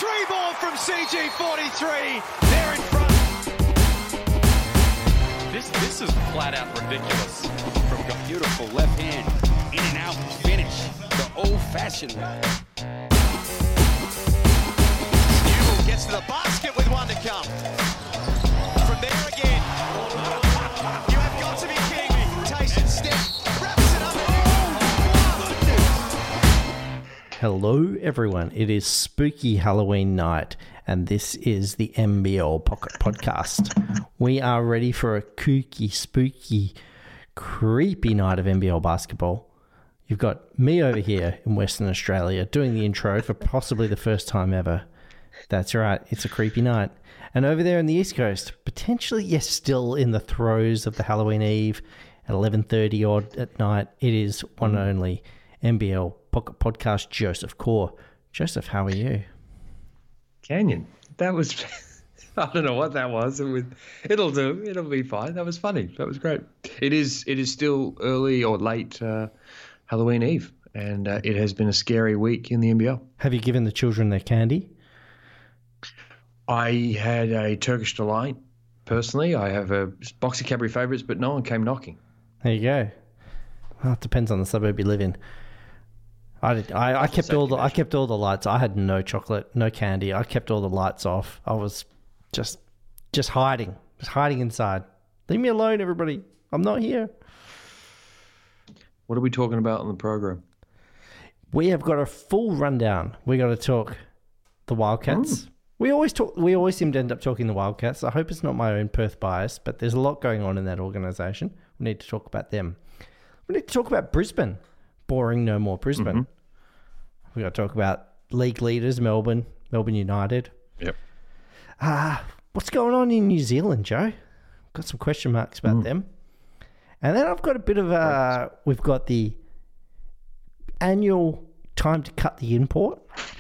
3 ball from CG43. They're in front. This is flat out ridiculous. From a beautiful left hand, in and out finish, the old-fashioned way. Newell gets to the basket with one to come. From there again. You have got to be kidding me. Tyson Step wraps it up. Hello everyone, it is spooky Halloween night and this is the NBL Pocket Podcast. We are ready for a kooky, spooky, creepy night of NBL basketball. You've got me over here in Western Australia doing the intro for possibly the first time ever. That's right, it's a creepy night. And over there on the East Coast, potentially yes, still in the throes of the Halloween Eve at 11:30 odd at night, it is one and only NBL Pocket Podcast, Joseph Core. Joseph, how are you? Canyon. That was, I don't know what that was. It'll do. It'll be fine. That was funny. That was great. It is still early or late Halloween Eve, and it has been a scary week in the NBL. Have you given the children their candy? I had a Turkish delight, personally. I have a box of Cadbury Favourites, but no one came knocking. There you go. Well, it depends on the suburb you live in. I kept all the lights. I had no chocolate, no candy. I kept all the lights off. I was just hiding inside. Leave me alone, everybody. I'm not here. What are we talking about on the program? We have got a full rundown. We got to talk the Wildcats. We always seem to end up talking the Wildcats. I hope it's not my own Perth bias, but there's a lot going on in that organisation. We need to talk about them. We need to talk about Brisbane. Boring, no more Brisbane. Mm-hmm. We got to talk about league leaders, Melbourne United. Yep. What's going on in New Zealand, Joe? Got some question marks about them. And then I've got a bit of we've got the annual time to cut the import.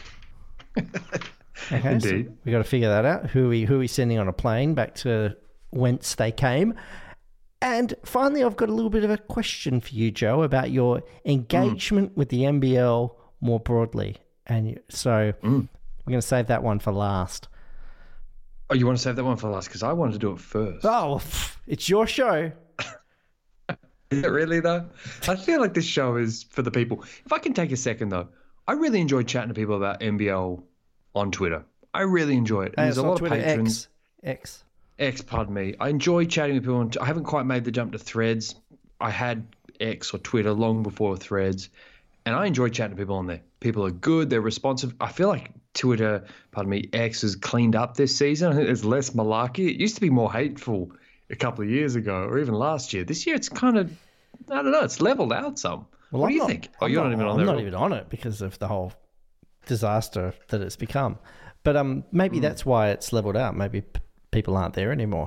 Okay, Indeed. So we got to figure that out. Who are we sending on a plane back to whence they came? And finally, I've got a little bit of a question for you, Joe, about your engagement with the NBL more broadly. And so we're going to save that one for last. Oh, you want to save that one for last? Because I wanted to do it first. Oh, it's your show. Is it really, though? I feel like this show is for the people. If I can take a second, though, I really enjoy chatting to people about NBL on Twitter. I really enjoy it. And there's a lot of patrons. X, pardon me. I enjoy chatting with people. I haven't quite made the jump to Threads. I had X or Twitter long before Threads, and I enjoy chatting to people on there. People are good. They're responsive. I feel like Twitter, X has cleaned up this season. I think there's less malarkey. It used to be more hateful a couple of years ago or even last year. This year it's kind of, I don't know, it's leveled out some. What do you think? Oh, you're not even on there. I'm not even on it because of the whole disaster that it's become. But maybe that's why it's leveled out. Maybe people aren't there anymore.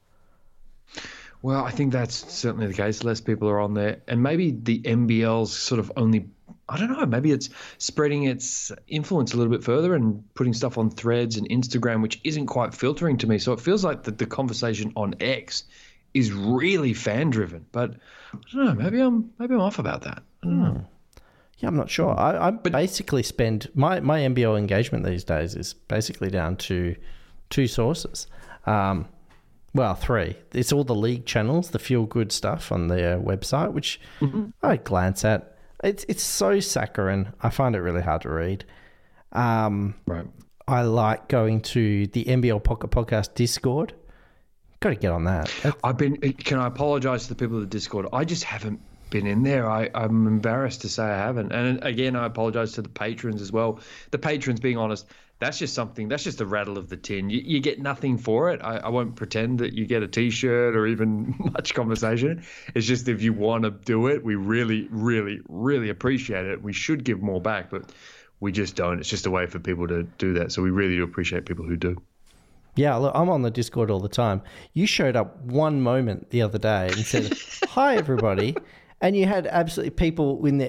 Well, I think that's certainly the case. Less people are on there. And maybe the NBL's sort of only, I don't know, maybe it's spreading its influence a little bit further and putting stuff on Threads and Instagram, which isn't quite filtering to me. So it feels like that the conversation on X is really fan-driven. But I don't know, maybe I'm off about that. I don't know. Yeah, I'm not sure. I basically spend, my NBL engagement these days is basically down to two sources. Well, three. It's all the league channels, the feel-good stuff on their website, which I glance at. It's so saccharine. I find it really hard to read. Right. I like going to the NBL Pocket Podcast Discord. Got to get on that. Can I apologise to the people of the Discord? I just haven't been in there. I'm embarrassed to say I haven't. And again, I apologise to the patrons as well. The patrons, being honest, that's just the rattle of the tin. You get nothing for it. I won't pretend that you get a T-shirt or even much conversation. It's just if you want to do it, we really, really, really appreciate it. We should give more back, but we just don't. It's just a way for people to do that. So we really do appreciate people who do. Yeah, look, I'm on the Discord all the time. You showed up one moment the other day and said, "Hi, everybody," and you had absolutely people in there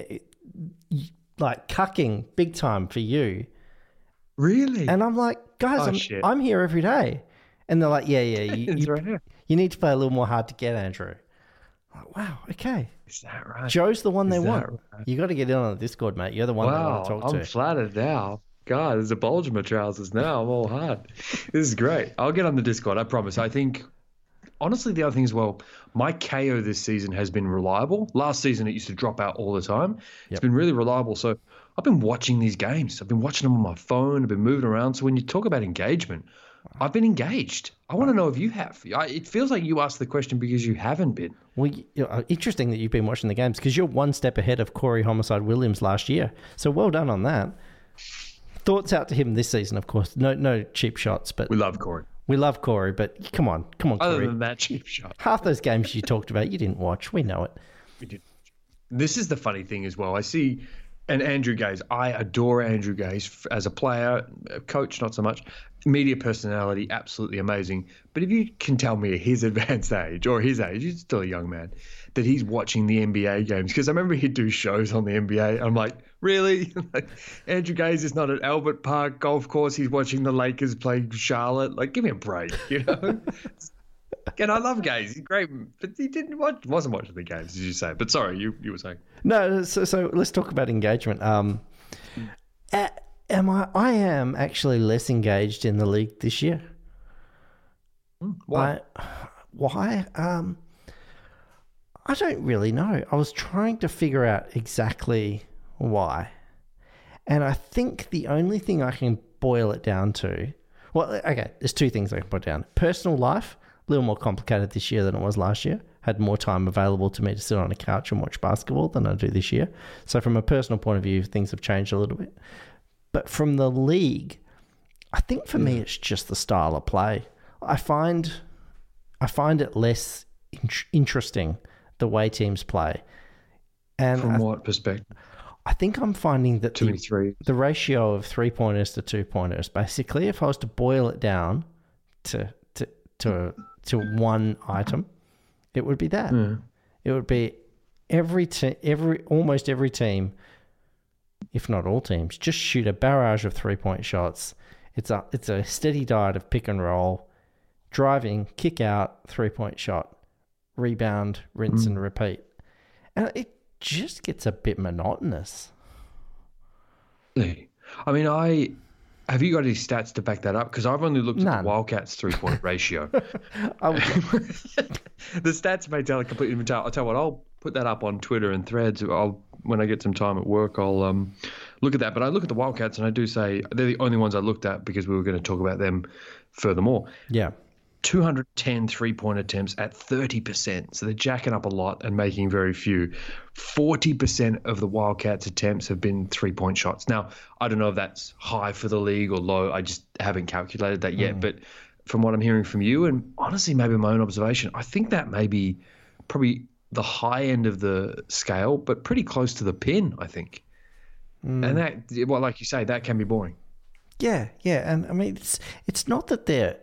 like cucking big time for you. Really? And I'm like, guys, I'm here every day. And they're like, yeah, you need to play a little more hard to get, Andrew. I'm like, wow, okay. Is that right? Joe's the one they want. Right? You got to get in on the Discord, mate. You're the one they want to talk to. I'm flattered now. God, there's a bulge in my trousers now. I'm all hard. This is great. I'll get on the Discord, I promise. I think, honestly, the other thing as well, my KO this season has been reliable. Last season, it used to drop out all the time. It's been really reliable. So I've been watching these games. I've been watching them on my phone. I've been moving around. So when you talk about engagement, I've been engaged. I want to know if you have. It feels like you asked the question because you haven't been. Well, interesting that you've been watching the games because you're one step ahead of Corey Homicide Williams last year. So well done on that. Thoughts out to him this season, of course. No cheap shots, but we love Corey. We love Corey, but come on, Corey. Other than that cheap shot. Half those games you talked about, you didn't watch. We know it. We did. This is the funny thing as well. I see, and Andrew Gaze, I adore Andrew Gaze as a player, a coach, not so much. Media personality, absolutely amazing. But if you can tell me at his advanced age, or his age, he's still a young man, that he's watching the NBA games. Because I remember he'd do shows on the NBA. I'm like, really? Like, Andrew Gaze is not at Albert Park Golf Course. He's watching the Lakers play Charlotte. Like, give me a break, you know? And I love Gaze. He's great. But he wasn't watching the games, as you say. But sorry, you were saying. No, so let's talk about engagement. I am actually less engaged in the league this year. Why? Why? I don't really know. I was trying to figure out exactly why. And I think the only thing I can boil it down to... Well, okay, there's two things I can put down. Personal life, a little more complicated this year than it was last year. Had more time available to me to sit on a couch and watch basketball than I do this year. So from a personal point of view, things have changed a little bit. But from the league, I think for me it's just the style of play. I find it less interesting the way teams play. And from what perspective? I think I'm finding that the ratio of 3-pointers to 2-pointers, basically, if I was to boil it down to one item, it would be that. It would be almost every team, if not all teams, just shoot a barrage of 3-point shots. It's a steady diet of pick and roll, driving, kick out, 3-point shot, rebound, rinse and repeat. And it just gets a bit monotonous. I mean, have you got any stats to back that up? Because I've only looked at the Wildcats 3-point ratio. The stats may tell a completely different tale. I'll tell you what, I'll put that up on Twitter and Threads. When I get some time at work, I'll look at that. But I look at the Wildcats and I do say they're the only ones I looked at because we were going to talk about them furthermore. Yeah. 210 3-point attempts at 30%. So they're jacking up a lot and making very few. 40% of the Wildcats' attempts have been 3-point shots. Now, I don't know if that's high for the league or low. I just haven't calculated that yet. But from what I'm hearing from you, and honestly, maybe my own observation, I think that may be probably the high end of the scale, but pretty close to the pin, I think. And that, well, like you say, that can be boring. Yeah. And I mean, it's not that they're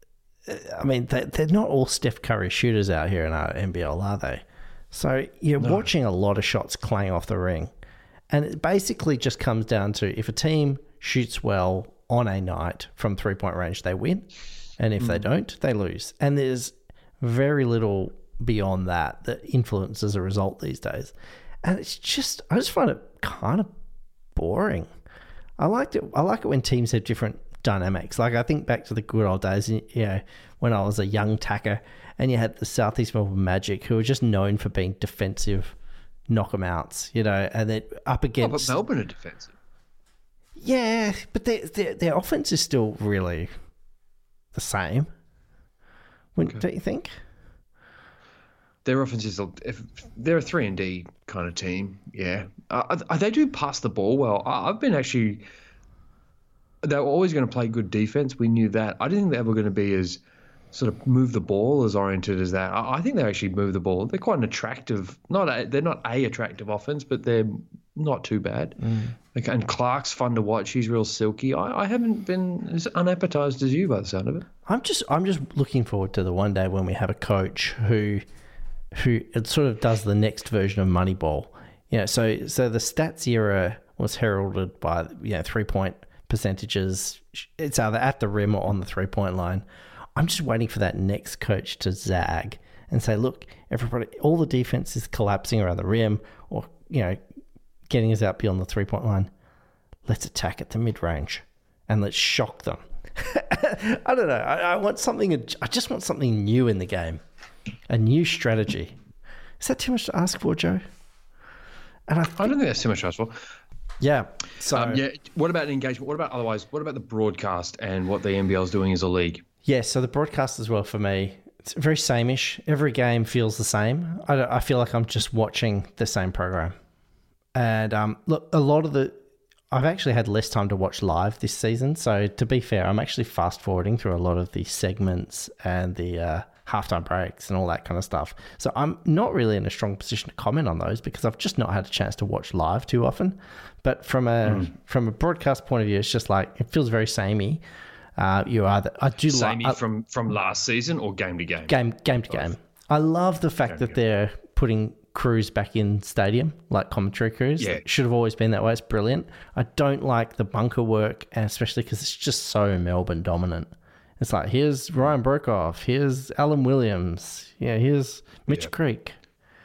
not all Steph Curry shooters out here in our NBL, are they? So you're watching a lot of shots clang off the ring. And it basically just comes down to if a team shoots well on a night from 3-point range, they win. And if they don't, they lose. And there's very little beyond that influences a result these days. And I just find it kind of boring. I like it when teams have different dynamics. Like I think back to the good old days, when I was a young tacker and you had the Southeast Melbourne Magic who were just known for being defensive knock-em-outs, and they're up against... but Melbourne are defensive. Yeah, but their offense is still really the same. Don't you think? Their offense is, if they're a 3-and-D kind of team, yeah. They do pass the ball well. I've been actually... They were always going to play good defense. We knew that. I didn't think they were going to be as sort of move the ball as oriented as that. I think they actually move the ball. They're quite an attractive, they're not a attractive offense, but they're not too bad. And Clark's fun to watch. He's real silky. I haven't been as unappetized as you by the sound of it. I'm just looking forward to the one day when we have a coach who it sort of does the next version of Moneyball. So the stats era was heralded by 3-point percentages. It's either at the rim or on the 3-point line. I'm just waiting for that next coach to zag and say, look, everybody, all the defense is collapsing around the rim or, getting us out beyond the 3-point line. let's attack at the mid-range and let's shock them. I don't know. I want something. I just want something new in the game, a new strategy. Is that too much to ask for, Joe? And I don't think that's too much to ask for. Yeah. So what about engagement? What about otherwise? What about the broadcast and what the NBL is doing as a league? Yeah. So the broadcast as well for me, it's very sameish. Every game feels the same. I feel like I'm just watching the same program. And look, a lot of I've actually had less time to watch live this season. So to be fair, I'm actually fast forwarding through a lot of the segments and the halftime breaks and all that kind of stuff. So I'm not really in a strong position to comment on those because I've just not had a chance to watch live too often. But from a broadcast point of view, it's just like it feels very samey. Samey from last season or game to game? Game to game. I love the fact that they're putting crews back in stadium, like commentary crews. Yeah. It should have always been that way. It's brilliant. I don't like the bunker work, and especially because it's just so Melbourne dominant. It's like, here's Ryan Broekhoff, here's Alan Williams, here's Mitch Creek.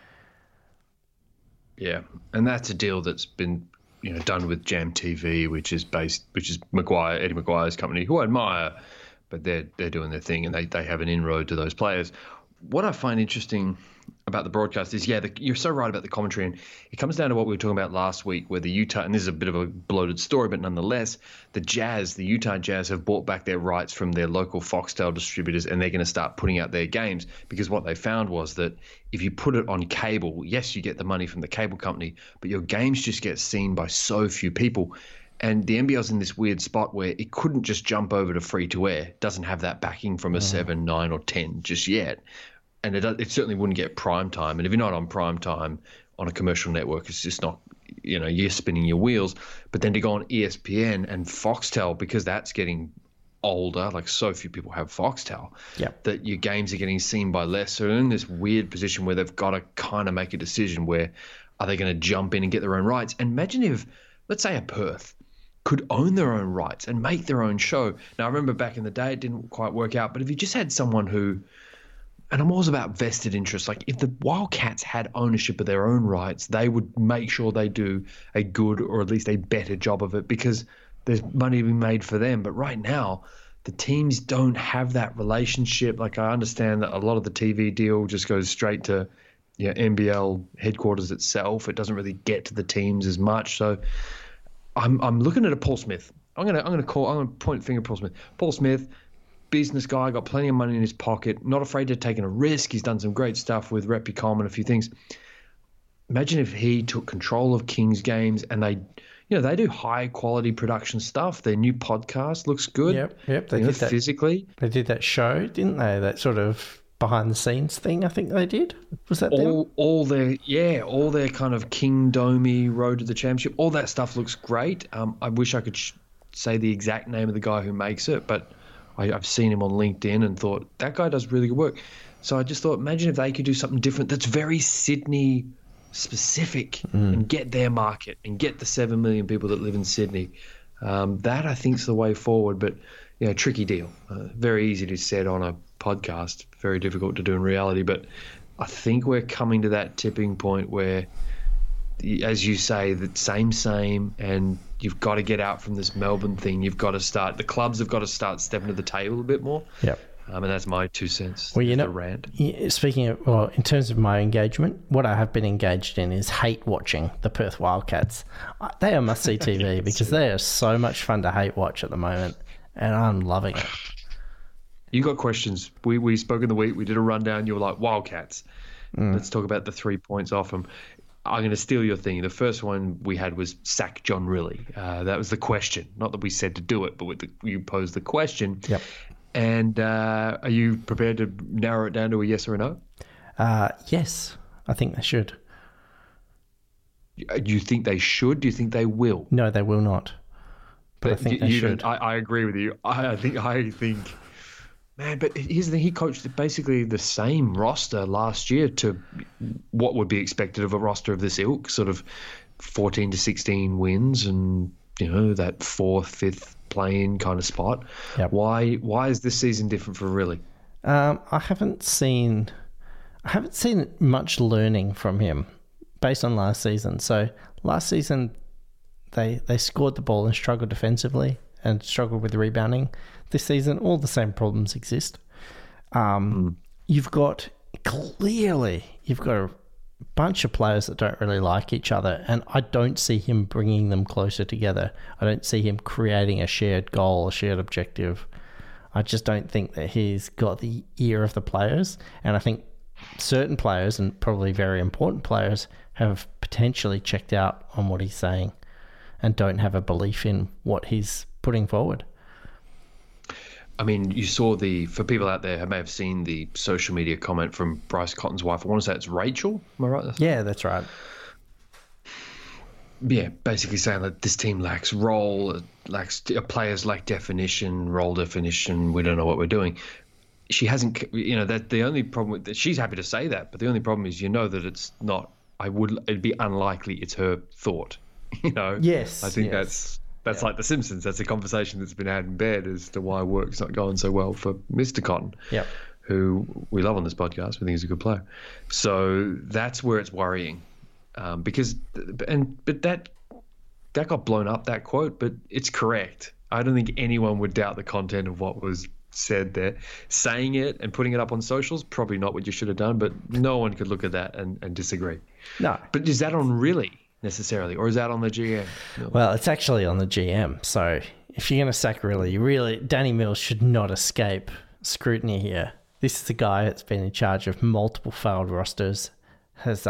Yeah, and that's a deal that's been done with Jam TV, which is Eddie Maguire's company, who I admire, but they're doing their thing and they have an inroad to those players. What I find interesting about the broadcast is, you're so right about the commentary, and it comes down to what we were talking about last week, where the Utah, and this is a bit of a bloated story, but nonetheless, the Utah Jazz have bought back their rights from their local Foxtel distributors, and they're going to start putting out their games, because what they found was that if you put it on cable, yes, you get the money from the cable company, but your games just get seen by so few people. And the NBL's in this weird spot where it couldn't just jump over to free-to-air. Doesn't have that backing from a 7, 9, or 10 just yet. And it certainly wouldn't get prime time. And if you're not on prime time on a commercial network, it's just not, you're spinning your wheels. But then to go on ESPN and Foxtel, because that's getting older, like so few people have Foxtel, that your games are getting seen by less. So they're in this weird position where they've got to kind of make a decision where are they going to jump in and get their own rights? And imagine if, let's say, a Perth could own their own rights and make their own show. Now, I remember back in the day, it didn't quite work out, but if you just had someone who, and I'm always about vested interest, like if the Wildcats had ownership of their own rights, they would make sure they do a good or at least a better job of it because there's money to be made for them. But right now, the teams don't have that relationship. Like I understand that a lot of the TV deal just goes straight to NBL headquarters itself. It doesn't really get to the teams as much. So I'm looking at a Paul Smith. I'm gonna point finger at Paul Smith. Paul Smith, business guy, got plenty of money in his pocket, not afraid to take a risk. He's done some great stuff with Repcom and a few things. Imagine if he took control of Kings games and they do high quality production stuff. Their new podcast looks good. Yep. They did that physically. They did that show, didn't they? That sort of behind the scenes thing, I think they did. Was that all their kind of King Domi Road to the Championship, all that stuff looks great. I wish I could say the exact name of the guy who makes it, but I've seen him on LinkedIn and thought that guy does really good work. So I just thought, imagine if they could do something different that's very Sydney specific and get their market and get the 7 million people that live in Sydney. That I think is the way forward, but tricky deal. Very easy to say on a podcast, very difficult to do in reality. But I think we're coming to that tipping point where, as you say, the same, and you've got to get out from this Melbourne thing. You've got to start. The clubs have got to start stepping to the table a bit more. Yep. And that's my 2 cents. Well, the rant. Speaking of, in terms of my engagement, what I have been engaged in is hate watching the Perth Wildcats. They are must-see TV because they are so much fun to hate watch at the moment, and I'm loving it. You got questions. We spoke in the week. We did a rundown. You were like, Wildcats. Let's talk about the 3 points off them. I'm going to steal your thing. The first one we had was sack John Rillie. That was the question. Not that we said to do it, but you posed the question. Yep. And are you prepared to narrow it down to a yes or a no? Yes, I think they should. Do you think they should? Do you think they will? No, they will not. But I think they should. I agree with you. I think, man, but here's the thing. He coached basically the same roster last year to what would be expected of a roster of this ilk, sort of 14 to 16 wins and, that 4th, 5th play-in kind of spot. Yep. Why is this season different for Rillie? I haven't seen much learning from him based on last season. So last season, they scored the ball and struggled defensively and struggled with rebounding. This season, all the same problems exist. You've got a bunch of players that don't really like each other, and I don't see him bringing them closer together. I don't see him creating a shared goal, a shared objective. I just don't think that he's got the ear of the players, and I think certain players, and probably very important players, have potentially checked out on what he's saying and don't have a belief in what he's putting forward. I mean, you saw for people out there who may have seen the social media comment from Bryce Cotton's wife. I want to say it's Rachel. Am I right? Yeah, that's right. Yeah, basically saying that this team lacks role, players lack definition, role definition. We don't know what we're doing. She hasn't, that the only problem with that, she's happy to say that, but the only problem is, that it's not, it'd be unlikely it's her thought, Yes. I think that's like The Simpsons. That's a conversation that's been had in bed as to why work's not going so well for Mr. Cotton, who we love on this podcast. We think he's a good player. So that's where it's worrying, because that got blown up, that quote, but it's correct. I don't think anyone would doubt the content of what was said there. Saying it and putting it up on socials, probably not what you should have done, but no one could look at that and disagree. No. But is that on Riley necessarily, or is that on the GM? No. Well, it's actually on the GM. So if you're going to sack Riley, Danny Mills should not escape scrutiny here. This is a guy that's been in charge of multiple failed rosters, has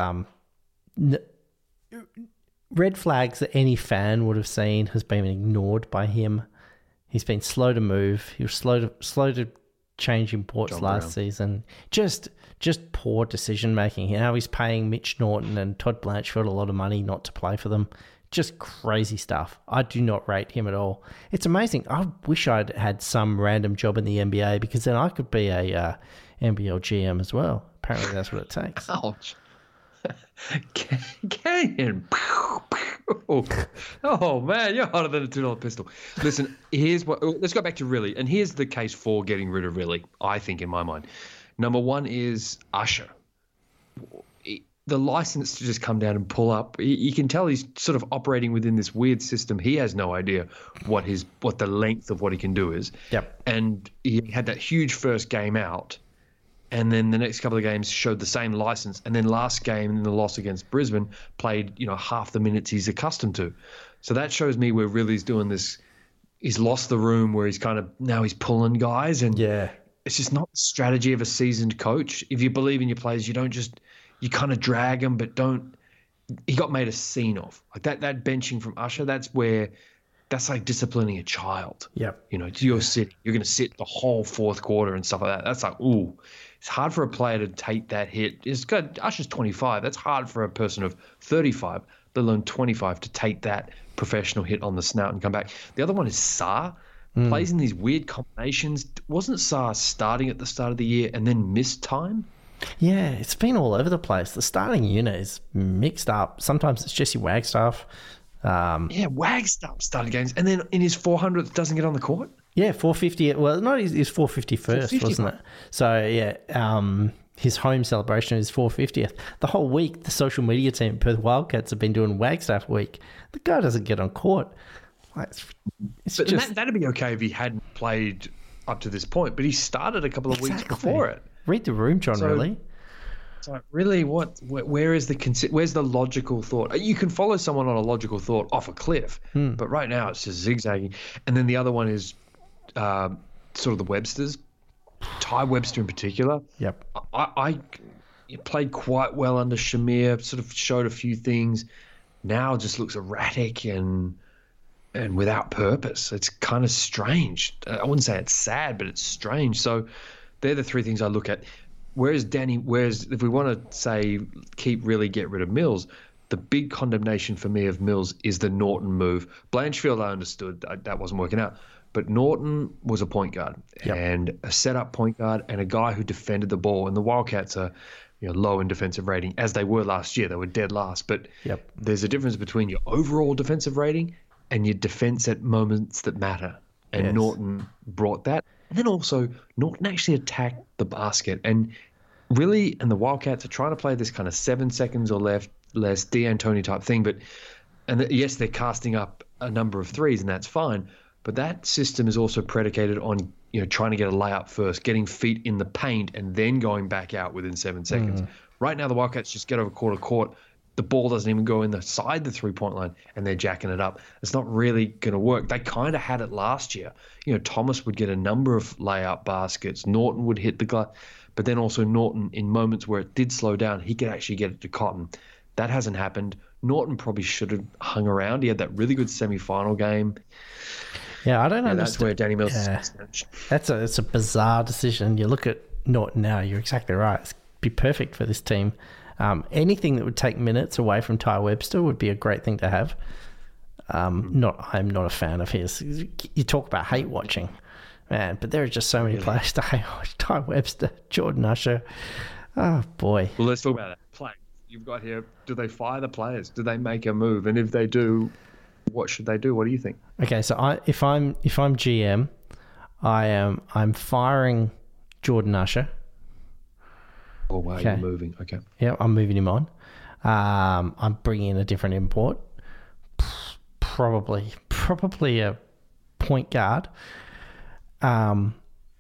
red flags that any fan would have seen has been ignored by him. He's been slow to move. He was slow to change imports last season. Just poor decision making. Now he's paying Mitch Norton and Todd Blanchfield a lot of money not to play for them. Just crazy stuff. I do not rate him at all. It's amazing. I wish I'd had some random job in the NBA, because then I could be a NBL GM as well. Apparently that's what it takes. Ouch. Canyon. Oh man, you're hotter than a $2 pistol. Listen, let's go back to Riley, and here's the case for getting rid of Riley, I think, in my mind. Number one is Usher. The license to just come down and pull up, you can tell he's sort of operating within this weird system. He has no idea what the length of what he can do is. Yep. And he had that huge first game out, and then the next couple of games showed the same license, and then last game in the loss against Brisbane played half the minutes he's accustomed to. So that shows me where Riley's doing this. He's lost the room where he's now he's pulling guys, and it's just not the strategy of a seasoned coach. If you believe in your players, you kind of drag them, but don't. He got made a scene of like that benching from Usher. That's like disciplining a child. Yep. You're going to sit the whole fourth quarter and stuff like that. That's like, ooh, it's hard for a player to take that hit. Usher's 25. That's hard for a person of 35, let alone 25, to take that professional hit on the snout and come back. The other one is Sarr. Plays in these weird combinations. Wasn't Sarr starting at the start of the year and then missed time? Yeah, it's been all over the place. The starting unit is mixed up. Sometimes it's Jesse Wagstaff. Wagstaff started games, and then in his 400th doesn't get on the court. Yeah, 450. Well, not his 451st, wasn't it? So his home celebration is 450th. The whole week, the social media team at Perth Wildcats have been doing Wagstaff week. The guy doesn't get on court. That'd be okay if he hadn't played up to this point, but he started a couple of weeks before it. Read the room, John. Really? So really, where's the logical thought? You can follow someone on a logical thought off a cliff, but right now it's just zigzagging. And then the other one is sort of the Websters, Ty Webster in particular. Yep. I played quite well under Shamir. Sort of showed a few things. Now just looks erratic and without purpose. It's kind of strange. I wouldn't say it's sad, but it's strange. So they're the three things I look at. Whereas if we want to say get rid of Mills, the big condemnation for me of Mills is the Norton move. Blanchfield, I understood that wasn't working out, but Norton was a point guard and a set-up point guard and a guy who defended the ball. And the Wildcats are low in defensive rating, as they were last year. They were dead last. But there's a difference between your overall defensive rating and your defense at moments that matter. And Norton brought that. And then also, Norton actually attacked the basket. And really, and the Wildcats are trying to play this kind of 7 seconds or less D'Antoni type thing. But And yes, they're casting up a number of threes, and that's fine. But that system is also predicated on trying to get a layup first, getting feet in the paint, and then going back out within 7 seconds. Right now, the Wildcats just get over court. The ball doesn't even go inside the three-point line, and they're jacking it up. It's not really going to work. They kind of had it last year. Thomas would get a number of layup baskets. Norton would hit the glass. But then also Norton, in moments where it did slow down, he could actually get it to Cotton. That hasn't happened. Norton probably should have hung around. He had that really good semi-final game. Yeah, I don't understand. That's where Danny Mills It's a bizarre decision. You look at Norton now, you're exactly right. It'd be perfect for this team. Anything that would take minutes away from Ty Webster would be a great thing to have. I'm not a fan of his. You talk about hate watching, man, but there are just so many players to hate watch. Ty Webster, Jordan Usher. Oh, boy. Well, let's talk about that. Play. You've got here, do they fire the players? Do they make a move? And if they do, what should they do? What do you think? Okay, so if I'm GM, I'm firing Jordan Usher. Oh, wow, you're moving. Okay. Yeah, I'm moving him on. I'm bringing in a different import. Probably a point guard. I'm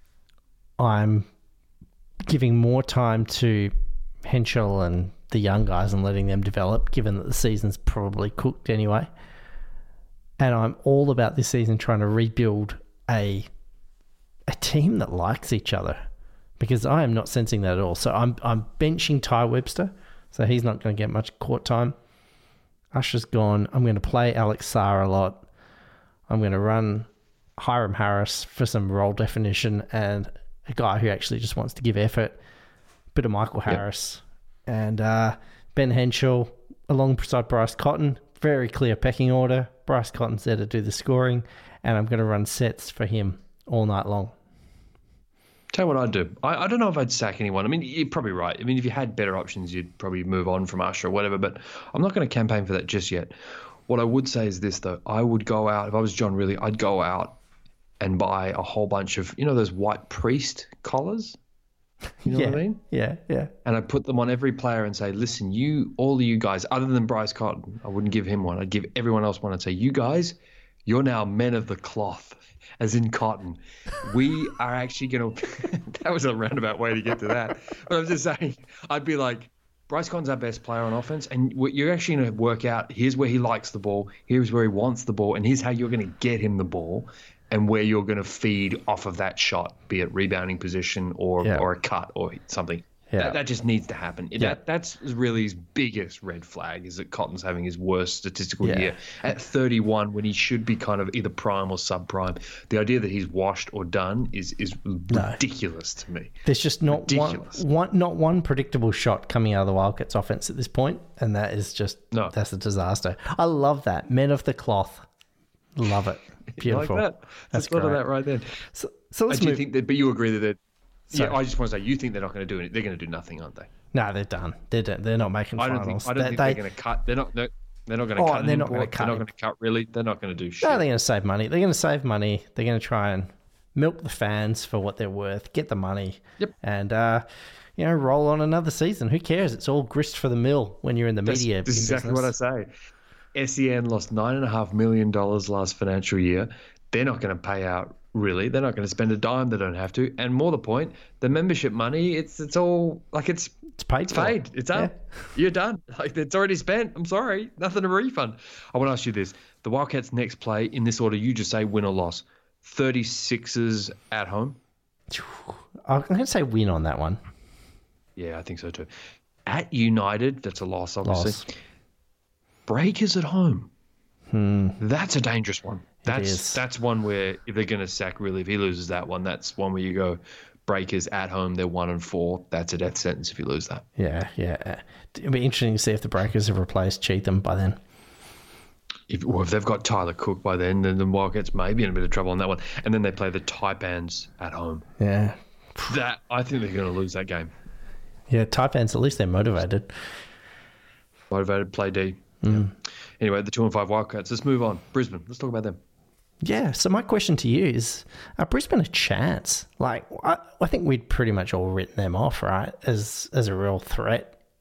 giving more time to Henschel and the young guys and letting them develop, given that the season's probably cooked anyway. And I'm all about this season trying to rebuild a team that likes each other, because I am not sensing that at all. So I'm benching Ty Webster, so he's not going to get much court time. Usher's gone. I'm going to play Alex Sarr a lot. I'm going to run Hiram Harris for some role definition and a guy who actually just wants to give effort. Bit of Michael Harris. And Ben Henschel alongside Bryce Cotton. Very clear pecking order. Bryce Cotton's there to do the scoring, and I'm going to run sets for him all night long. Tell you what I'd do. I don't know if I'd sack anyone. I mean, you're probably right. I mean, if you had better options, you'd probably move on from Usher or whatever, but I'm not going to campaign for that just yet. What I would say is this, though. I would go out, if I was John Rillie, I'd go out and buy a whole bunch of, those white priest collars? You know what I mean? Yeah. And I'd put them on every player and say, listen, all of you guys, other than Bryce Cotton, I wouldn't give him one. I'd give everyone else one and say, you guys, you're now men of the cloth, as in Cotton. We are actually going to – that was a roundabout way to get to that. But I'm just saying, I'd be like, Bryce Cotton's our best player on offense, and you're actually going to work out here's where he likes the ball, here's where he wants the ball, and here's how you're going to get him the ball and where you're going to feed off of that shot, be it rebounding position or a cut or something. Yeah. That just needs to happen. That's really his biggest red flag, is that Cotton's having his worst statistical year at 31 when he should be kind of either prime or subprime. The idea that he's washed or done is ridiculous to me. There's just not one predictable shot coming out of the Wildcats offense at this point, and that is just that's a disaster. I love that. Men of the cloth. Love it. Beautiful. Like that. That's sort of that right then. So let's move. But you agree that I just want to say, you think they're not going to do it. They're going to do nothing, aren't they? No, they're done. They're not making finals. I don't think they're going to cut. They're not going to cut. They're not going to cut. They're not going to cut. Really, they're not going to do shit. No, they're going to save money. They're going to save money. They're going to try and milk the fans for what they're worth. Get the money. Yep. And roll on another season. Who cares? It's all grist for the mill when you're in the media. That's exactly what I say. SEN lost $9.5 million last financial year. They're not going to pay out. Really, they're not going to spend a dime. They don't have to. And more the point, the membership money, it's all like it's paid. It's paid. It's done. Yeah. You're done. Like, it's already spent. I'm sorry, nothing to refund. I want to ask you this: the Wildcats' next play in this order, you just say win or loss. 36ers at home. I'm going to say win on that one. Yeah, I think so too. At United, that's a loss, obviously. Breakers at home. That's a dangerous one. That's one where if they're going to sack Rillie, if he loses that one, that's one where you go, Breakers at home, they're 1-4. That's a death sentence if you lose that. Yeah. It'll be interesting to see if the Breakers have replaced Cheatham by then. If they've got Tyler Cook by then the Wildcats may be in a bit of trouble on that one. And then they play the Taipans at home. Yeah. I think they're going to lose that game. Yeah, Taipans, at least they're motivated. Motivated, play D. Yeah. Anyway, the 2-5 Wildcats. Let's move on. Brisbane. Let's talk about them. Yeah, so my question to you is, are Brisbane a chance? Like, I think we'd pretty much all written them off, right, as a real threat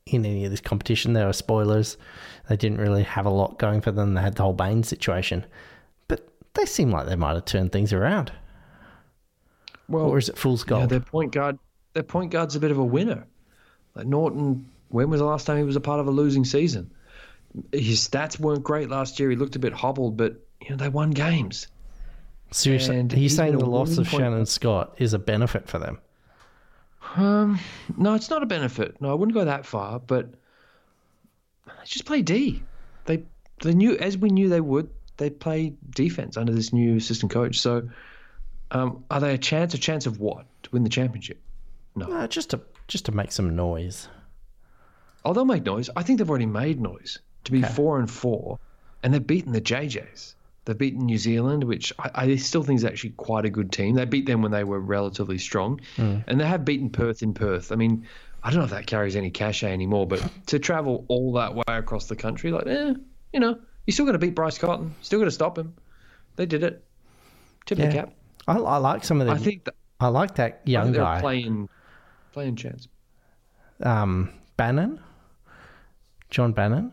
in any of this competition. They were spoilers. They didn't really have a lot going for them. They had the whole Bain situation. But they seem like they might have turned things around. Well, or is it fool's gold? Yeah, their point guard's a bit of a winner. Like Norton, when was the last time he was a part of a losing season? His stats weren't great last year. He looked a bit hobbled, but they won games. Seriously, are you saying the loss of Shannon Scott is a benefit for them? No, it's not a benefit. No, I wouldn't go that far, but they just play D. They knew, as we knew they would, they play defense under this new assistant coach. So are they a chance? A chance of what? To win the championship? No. Just to make some noise. Oh, they'll make noise. I think they've already made noise. To be 4-4, and they've beaten the JJs. They've beaten New Zealand, which I still think is actually quite a good team. They beat them when they were relatively strong. And they have beaten Perth in Perth. I mean, I don't know if that carries any cachet anymore, but to travel all that way across the country, you still got to beat Bryce Cotton. Still got to stop him. They did it. Tip the cap. I like some of the... I like that young guy. Playing chance. Bannon? John Bannon?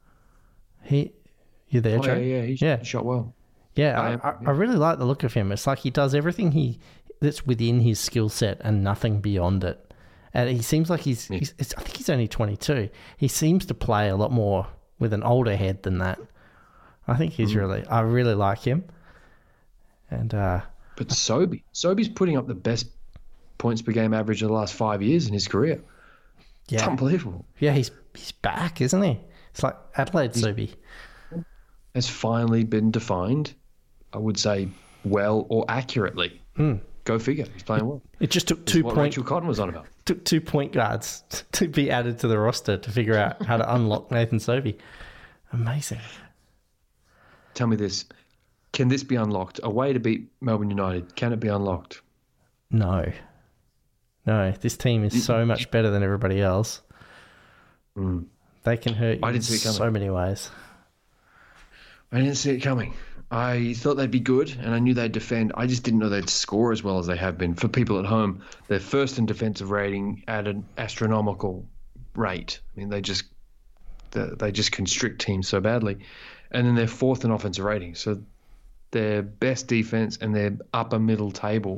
You there, Joe? Yeah, he shot well. Yeah, I really like the look of him. It's like he does everything that's within his skill set and nothing beyond it. And he seems like I think he's only 22. He seems to play a lot more with an older head than that. I think I really like him. And but Sobey's putting up the best points per game average of the last 5 years in his career. Yeah. It's unbelievable. Yeah, he's back, isn't he? It's like Adelaide Sobey. Has finally been defined, I would say, well or accurately. Go figure. He's playing well. It just took 2 points. Rachel Cotton was on about. Took 2 point guards to be added to the roster to figure out how to unlock Nathan Sobey. Amazing. Tell me this. Can this be unlocked? A way to beat Melbourne United. Can it be unlocked? No. This team is so much better than everybody else. They can hurt you in so many ways. I didn't see it coming. I thought they'd be good, and I knew they'd defend. I just didn't know they'd score as well as they have been. For people at home, they're first in defensive rating at an astronomical rate. I mean, they just constrict teams so badly. And then they're fourth in offensive rating. So their best defense and their upper table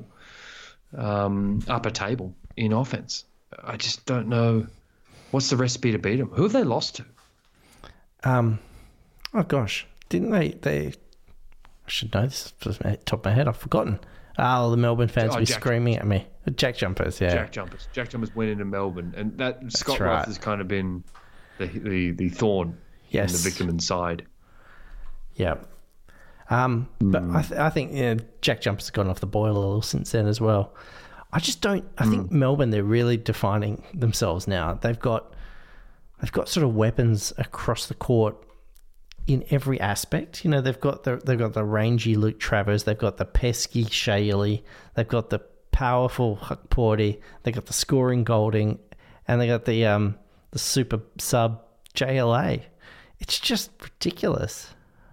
in offense. I just don't know what's the recipe to beat them. Who have they lost to? Oh gosh, didn't they? I should know this off the top of my head. I've forgotten. The Melbourne fans be screaming at me. Jack Jumpers, yeah. Jack Jumpers went into Melbourne, and that Scott Roth has kind of been the thorn in the Vickerman side. Yeah. But I think Jack Jumpers has gone off the boil a little since then as well. I just don't. I think Melbourne, they're really defining themselves now. They've got sort of weapons across the court in every aspect. They've got the rangy Luke Travers, they've got the pesky Shaley, they've got the powerful Huck Porty, they've got the scoring Golding, and they got the super sub JLA. It's just ridiculous.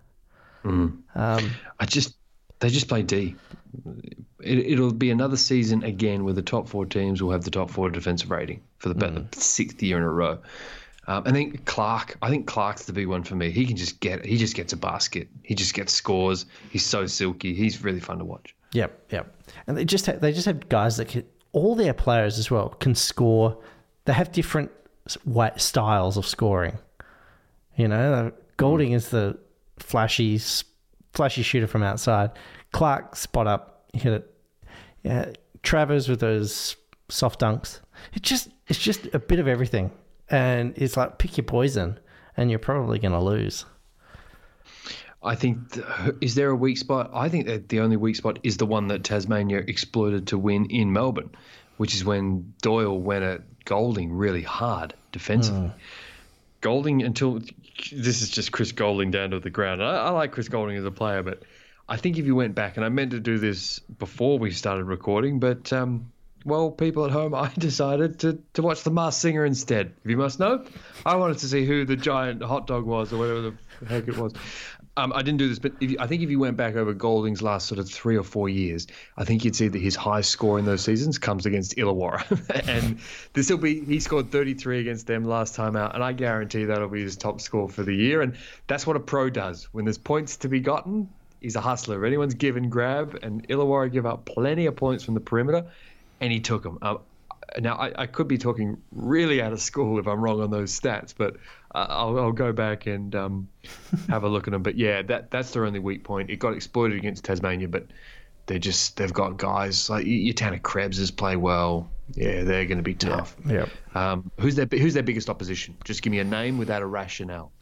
They just play D. It'll be another season again where the top 4 teams will have the top 4 defensive rating for about the 6th year in a row. I think Clark's the big one for me. He gets a basket. He just gets scores. He's so silky. He's really fun to watch. Yep. And they just have guys that all their players as well can score. They have different styles of scoring. Golding is the flashy shooter from outside. Clark spot up, hit it. Yeah, Travers with those soft dunks. It's just a bit of everything. And it's like, pick your poison, and you're probably going to lose. I think, is there a weak spot? I think that the only weak spot is the one that Tasmania exploited to win in Melbourne, which is when Doyle went at Golding really hard defensively. Golding, until this is just Chris Golding down to the ground. I like Chris Golding as a player, but I think if you went back, and I meant to do this before we started recording, but well, people at home, I decided to watch The Masked Singer instead. If you must know, I wanted to see who the giant hot dog was or whatever the heck it was. I didn't do this, but I think if you went back over Golding's last sort of 3 or 4 years, I think you'd see that his highest score in those seasons comes against Illawarra. And he scored 33 against them last time out, and I guarantee that'll be his top score for the year. And that's what a pro does. When there's points to be gotten, he's a hustler. If anyone's give and grab, and Illawarra give up plenty of points from the perimeter, and he took them. Now, I could be talking really out of school if I'm wrong on those stats, but I'll go back and have a look at them. But yeah, that's their only weak point. It got exploited against Tasmania, but they've got guys like your Tanner Krebs play well. Yeah, they're going to be tough. Yeah. Who's their biggest opposition? Just give me a name without a rationale.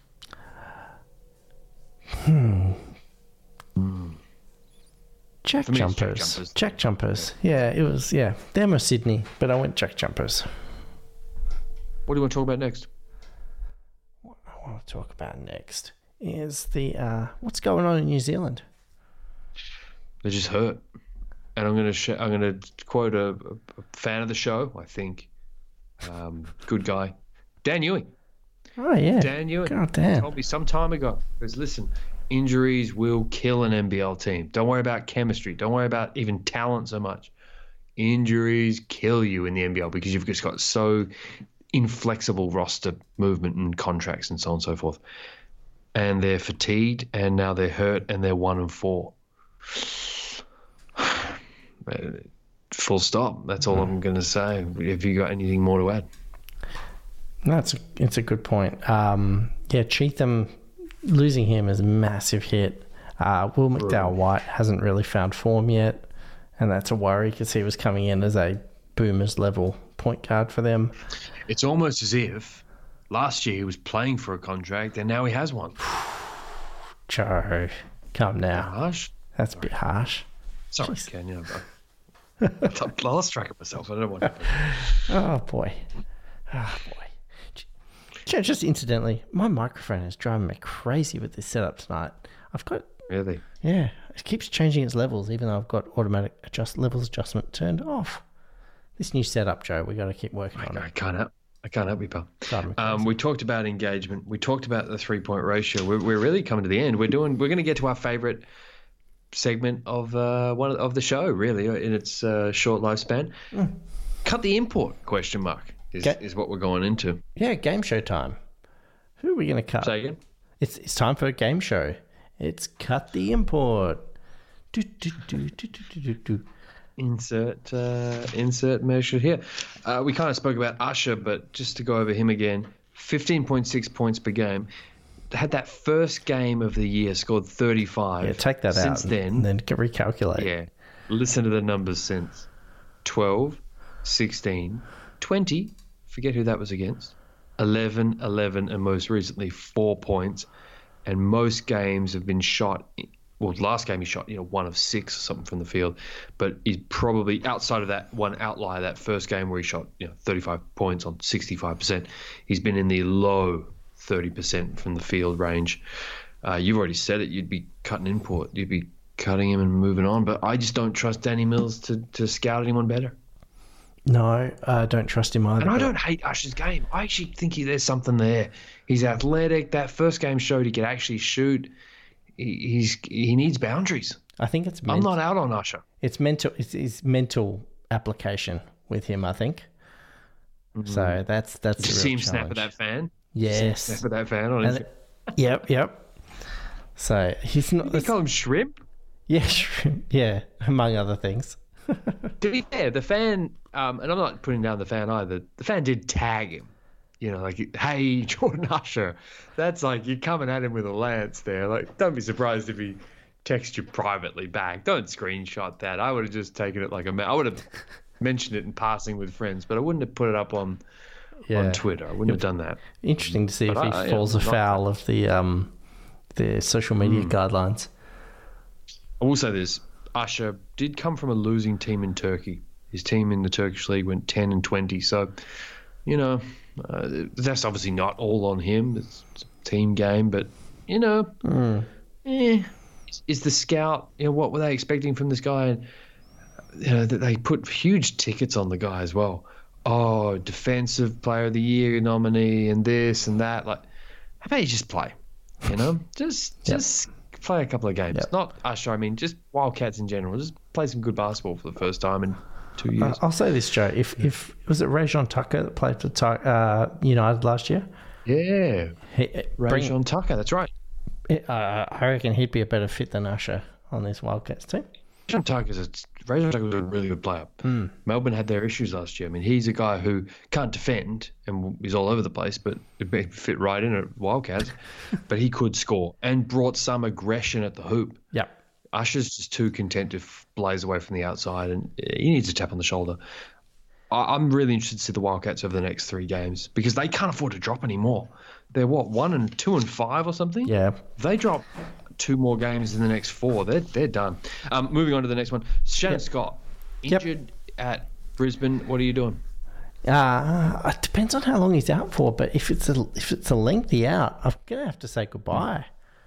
Jack Jumpers. Jack Jumpers. Yeah, it was. Yeah, them or Sydney, but I went Jack Jumpers. What do you want to talk about next? What I want to talk about next is the what's going on in New Zealand. They're just hurt, and I'm going to quote a fan of the show. I think, good guy, Dan Ewing. Oh yeah, Dan Ewing. God damn. Told me some time ago. Because listen. Injuries will kill an NBL team. Don't worry about chemistry. Don't worry about even talent so much. Injuries kill you in the NBL because you've just got so inflexible roster movement and contracts and so on and so forth. And they're fatigued, and now they're hurt, and they're 1-4. Full stop. That's all I'm going to say. Have you got anything more to add? No, it's a good point. Yeah, Cheatham... Losing him is a massive hit. Will McDowell-White hasn't really found form yet, and that's a worry because he was coming in as a Boomers level point guard for them. It's almost as if last year he was playing for a contract and now he has one. Joe, come now. Harsh? That's a bit harsh. Sorry, Ken, bro. I lost track of myself. I don't know what happened. Oh, boy. Just incidentally, my microphone is driving me crazy with this setup tonight. I've got... Really? Yeah. It keeps changing its levels, even though I've got automatic levels adjustment turned off. This new setup, Joe, we got to keep working on it. I can't help you, pal. We talked about engagement. We talked about the 3-point ratio. We're really coming to the end. We're going to get to our favorite segment of the show, really, in its short lifespan. Cut the import, ? Is what we're going into. Yeah, game show time. Who are we going to cut? Say again? It's time for a game show. It's cut the import. Insert measure here. We kind of spoke about Usher, but just to go over him again, 15.6 points per game. Had that first game of the year, scored 35. Yeah, take that since out and then recalculate. Yeah, listen to the numbers since. 12, 16, 20, forget who that was against, 11, and most recently 4 points. And most games have been shot, well, last game he shot 1 of 6 or something from the field, but he's probably, outside of that one outlier, that first game where he shot 35 points on 65%, he's been in the low 30% from the field range. You've already said it, you'd be cutting import, you'd be cutting him and moving on, but I just don't trust Danny Mills to scout anyone better. No, I don't trust him either. And I don't hate Usher's game. I actually think there's something there. He's athletic. That first game showed he could actually shoot. He needs boundaries. I think it's I'm not out on Usher. It's mental. It's mental application with him, I think. Mm-hmm. So that's the real challenge. See him snap at that fan? Yes. Snap at that fan on his... Yep. So he's not... Did you call him Shrimp? Yeah, Shrimp. Yeah, among other things. To be fair, the fan, and I'm not putting down the fan either, the fan did tag him. Like, hey, Jordan Usher. That's like, you're coming at him with a lance there. Like, don't be surprised if he texts you privately back. Don't screenshot that. I would have just taken it like I would have mentioned it in passing with friends, but I wouldn't have put it up on Twitter. I wouldn't have done that. Interesting to see if he falls afoul of the social media guidelines. I will say this. Usher did come from a losing team in Turkey. His team in the Turkish league went 10-20. So, that's obviously not all on him. It's a team game, but is the scout? What were they expecting from this guy? they put huge tickets on the guy as well. Oh, defensive player of the year nominee and this and that. Like, how about you just play? Just play a couple of games. Yep. Not Usher. I mean, just Wildcats in general. Just play some good basketball for the first time in 2 years. I'll say this, Joe. If was it Rajon Tucker that played for United last year? Yeah, Rajon Tucker. That's right. I reckon he'd be a better fit than Usher on this Wildcats team. Rajon Tucker was a really good player. Melbourne had their issues last year. I mean, he's a guy who can't defend and he's all over the place, but it fit right in at Wildcats. But he could score and brought some aggression at the hoop. Yeah. Usher's just too content to blaze away from the outside, and he needs a tap on the shoulder. I'm really interested to see the Wildcats over the next 3 games because they can't afford to drop anymore. They're 1-2-5 or something? Yeah. If they drop 2 more games in the next 4, they're done. Moving on to the next one. Shannon Scott, injured at Brisbane. What are you doing? It depends on how long he's out for, but if it's a lengthy out, I'm gonna have to say goodbye.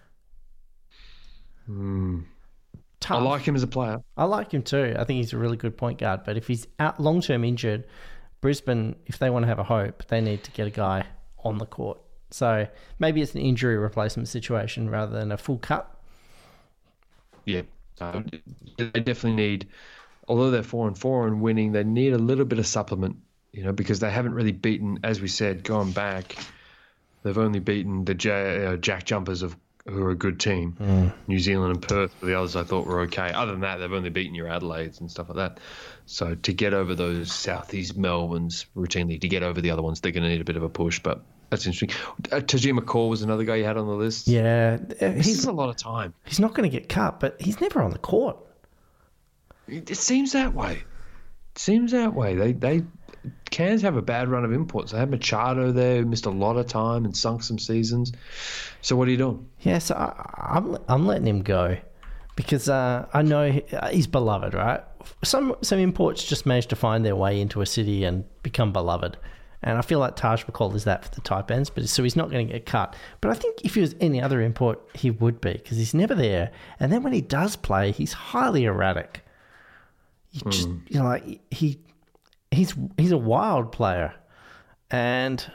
I like him as a player. I like him too. I think he's a really good point guard. But if he's out long-term injured, Brisbane, if they want to have a hope, they need to get a guy on the court. So maybe it's an injury replacement situation rather than a full cut. Yeah. They definitely need, although they're 4-4 and winning, they need a little bit of supplement, because they haven't really beaten, as we said, going back, they've only beaten the Jack Jumpers who are a good team. New Zealand and Perth were the others I thought were okay. Other than that, they've only beaten your Adelaides and stuff like that. So to get over those Southeast Melbournes routinely, to get over the other ones, they're going to need a bit of a push, but that's interesting. Tajima McCall was another guy you had on the list. Yeah. He's a lot of time. He's not going to get cut, but he's never on the court. It seems that way. They Cairns have a bad run of imports. They had Machado there who missed a lot of time and sunk some seasons. So what are you doing? Yeah, so I'm letting him go because I know he's beloved, right? Some imports just manage to find their way into a city and become beloved. And I feel like Taj McCall is that for the type ends, so he's not going to get cut. But I think if he was any other import, he would be because he's never there. And then when he does play, he's highly erratic. He's a wild player, and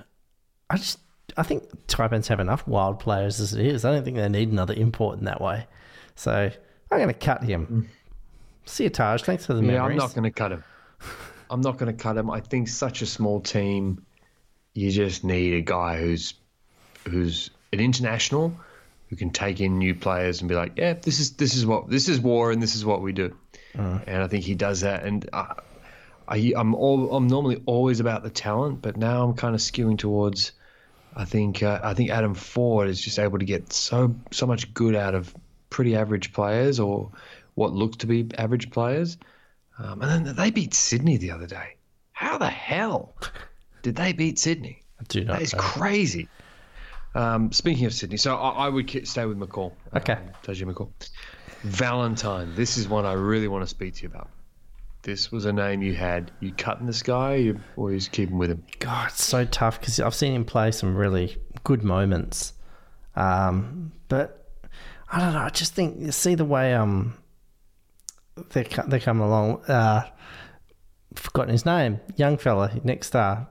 I think type ends have enough wild players as it is. I don't think they need another import in that way. So I'm going to cut him. See you, Taj. Thanks for the memories. I'm not going to cut him. I think such a small team, you just need a guy who's an international who can take in new players and be like, yeah, this is war and this is what we do. And I think he does that. And I'm normally always about the talent, but now I'm kind of skewing towards. I think Adam Ford is just able to get so much good out of pretty average players or what looks to be average players. And then they beat Sydney the other day. How the hell did they beat Sydney? I do not know. That is crazy. Speaking of Sydney, so I would stay with McCall. Okay. Tajima McCall. Valentine. This is one I really want to speak to you about. This was a name you had. You cutting this guy or you keeping with him? God, it's so tough because I've seen him play some really good moments. But I don't know. I just think you see the way they come along. Forgotten his name. Young fella, next star.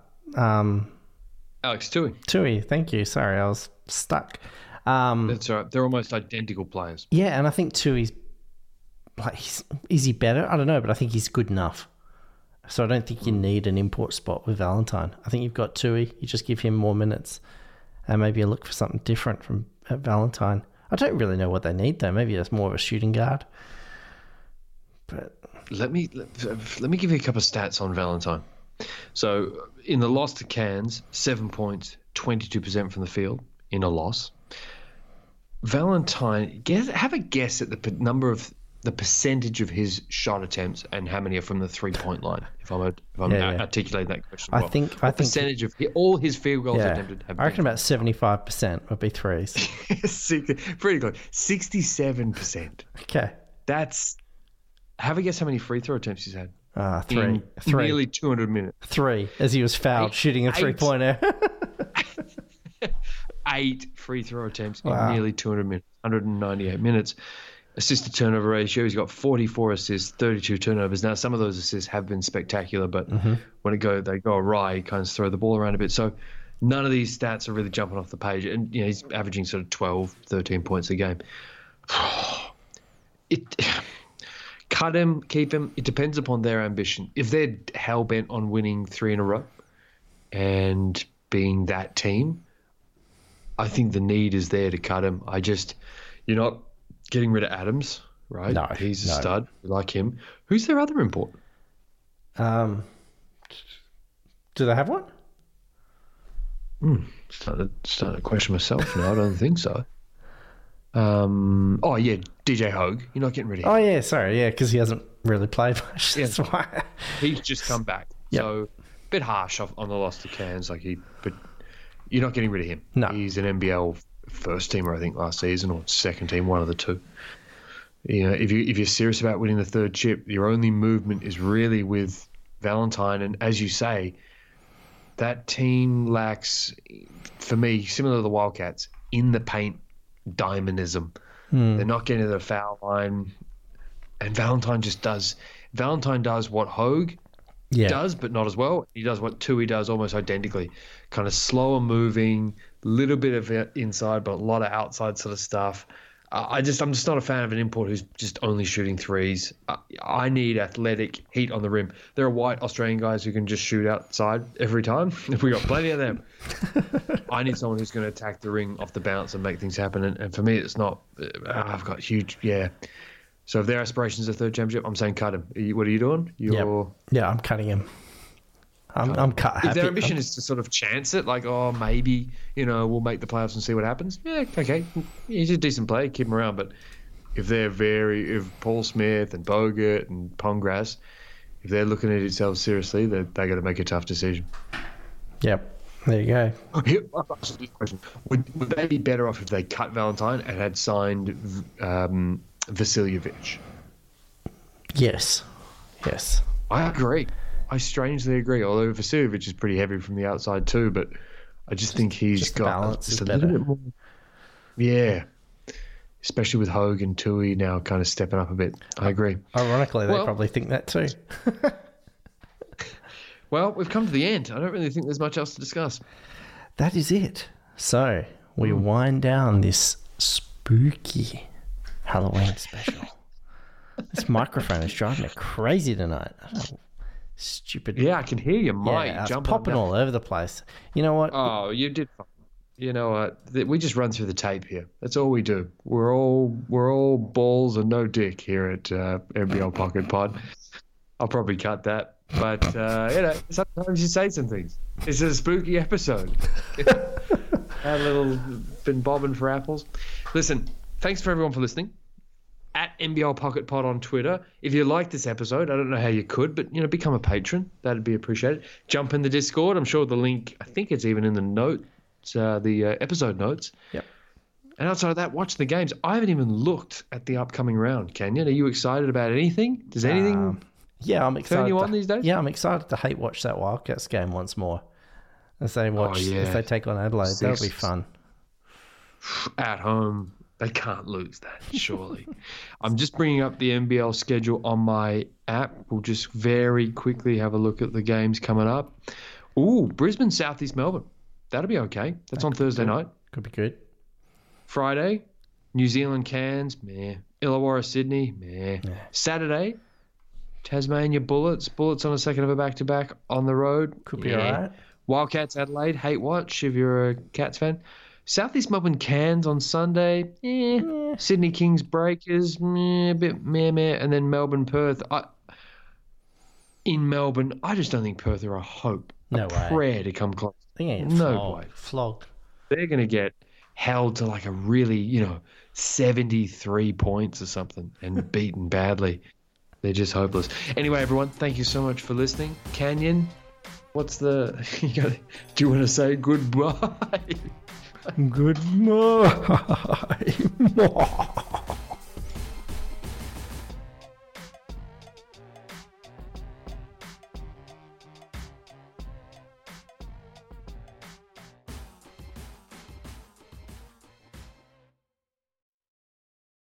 Alex Tui. Tui, thank you. Sorry, I was stuck. That's all right. They're almost identical players. Yeah, and I think Tui's is he better? I don't know, but I think he's good enough. So I don't think you need an import spot with Valentine. I think you've got Tui. You just give him more minutes, and maybe you look for something different from Valentine. I don't really know what they need though. Maybe it's more of a shooting guard. But let me give you a couple of stats on Valentine. So in the loss to Cairns, 7 points, 22% from the field in a loss. Valentine, have a guess at the percentage of his shot attempts and how many are from the 3-point line. If I'm articulating that question well. I think percentage of all his field goals attempted. I reckon about 75% would be threes. Pretty close. 67%. Okay. Have a guess how many free throw attempts he's had. Three. Nearly 200 minutes. 3, as he was fouled shooting a 3-pointer. 8 free throw attempts in nearly 200 minutes, 198 minutes. assist-to-turnover ratio. He's got 44 assists, 32 turnovers. Now, some of those assists have been spectacular, but when they go awry, he kind of throw the ball around a bit. So none of these stats are really jumping off the page. And he's averaging sort of 12, 13 points a game. Cut him, keep him. It depends upon their ambition. If they're hell-bent on winning 3 in a row and being that team, I think the need is there to cut him. You're not getting rid of Adams, right? No, he's a stud. We like him. Who's their other import? Do they have one? Starting to question myself now. I don't think so. DJ Hogue. You're not getting rid of him. Oh yeah, sorry, yeah, because he hasn't really played much. That's why. He's just come back. Yep. So a bit harsh on the loss to Cairns, but you're not getting rid of him. No, he's an NBL first teamer, I think, last season, or second team, one of the two. If you're serious about winning the third chip, your only movement is really with Valentine, and as you say, that team lacks, for me, similar to the Wildcats, in the paint diamondism. They're not getting to the foul line, and Valentine does what Hogue does, but not as well. He does what Tui does almost identically, kind of slower moving, little bit of inside, but a lot of outside sort of stuff. I'm just not a fan of an import who's just only shooting threes. I need athletic heat on the rim. There are white Australian guys who can just shoot outside every time. We got plenty of them. I need someone who's going to attack the ring off the bounce and make things happen. And for me, it's not. I've got huge. So if their aspirations are third championship, I'm saying cut him. What are you doing? Yeah, I'm cutting him. I'm cut. If their ambition is to sort of chance it, like, maybe, we'll make the playoffs and see what happens. Yeah, okay. He's a decent player. Keep him around. But if Paul Smith and Bogut and Pongras, if they're looking at themselves seriously, they got to make a tough decision. Yep. There you go. Would they be better off if they cut Valentine and had signed Vasiljevic? Yes. I agree. I strangely agree, although Vasiljevic is pretty heavy from the outside too, but I just think he's got just a little bit more. Yeah. Especially with Hogue and Tui now kind of stepping up a bit. I agree. Ironically, they probably think that too. Well, we've come to the end. I don't really think there's much else to discuss. That is it. So we wind down this spooky Halloween special. This microphone is driving me crazy tonight. Stupid. Yeah, I can hear your mic jumping, popping all over the place. You know what? Oh, you did. You know what? We just run through the tape here. That's all we do. We're all balls and no dick here at NBL Pocket Pod. I'll probably cut that, but sometimes you say some things. It's a spooky episode. Had a little been bobbing for apples. Listen, thanks for everyone for listening. At NBL Pocket Pod on Twitter. If you like this episode, I don't know how you could, but become a patron. That'd be appreciated. Jump in the Discord. I'm sure the link, I think it's even in the notes, the episode notes. Yep. And outside of that, watch the games. I haven't even looked at the upcoming round, Canyon. Are you excited about anything? Does anything I'm excited. turn you on these days? Yeah, I'm excited to hate watch that Wildcats game once more. As they if they take on Adelaide, that'll be fun. At home. They can't lose that, surely. I'm just bringing up the NBL schedule on my app. We'll just very quickly have a look at the games coming up. Ooh, Brisbane, Southeast Melbourne. That'll be okay. That's on Thursday night. Could be good. Friday, New Zealand, Cairns, meh. Illawarra, Sydney, meh. Yeah. Saturday, Tasmania, Bullets. Bullets on a second of a back-to-back on the road. Could be all right. Wildcats, Adelaide, hate watch if you're a Cats fan. Southeast Melbourne, Cairns on Sunday. Sydney Kings, Breakers, a bit meh. And then Melbourne, Perth. In Melbourne, I just don't think Perth are a hope. No way. Prayer to come close. No way. Flogged. They're going to get held to like a really, 73 points or something and beaten badly. They're just hopeless. Anyway, everyone, thank you so much for listening. Canyon, do you want to say goodbye? Goodbye.